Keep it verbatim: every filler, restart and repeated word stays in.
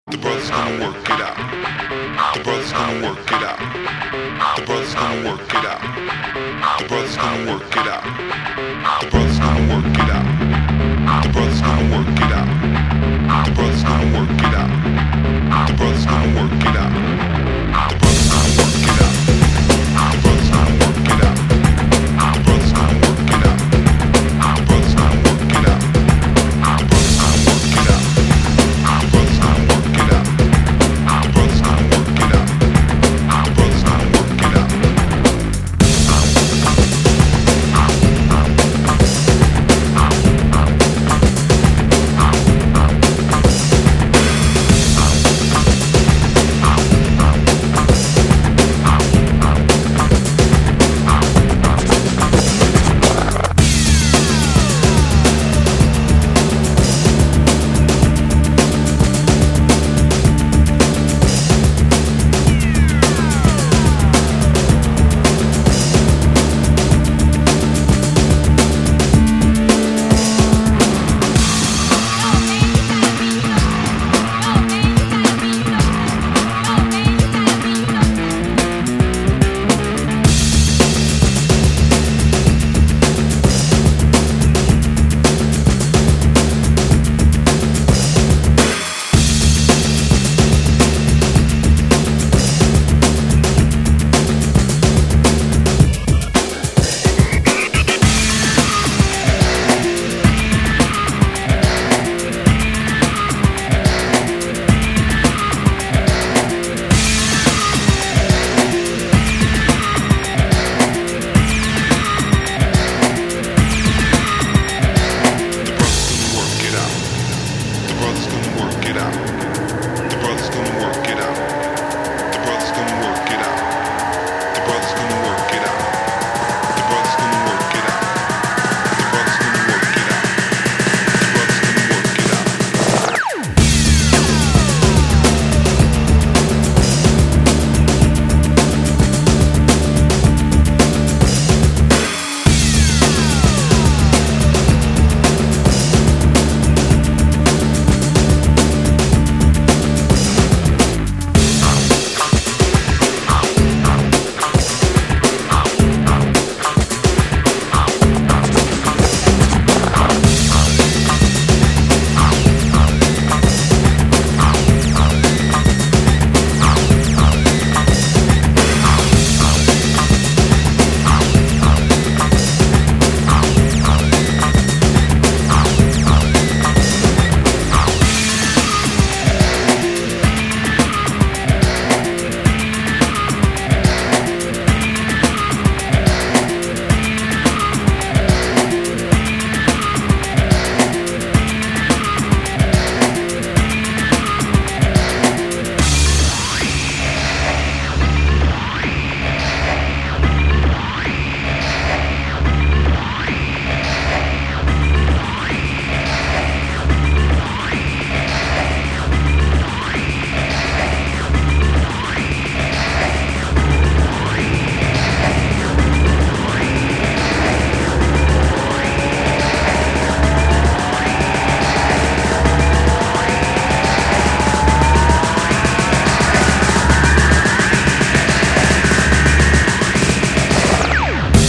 The brothers gonna work it out. The brothers gonna work it out. The brothers gonna work it out. The brothers gonna work it out. The brothers gonna work it out. The brothers gonna work it out. The brothers gonna work it out.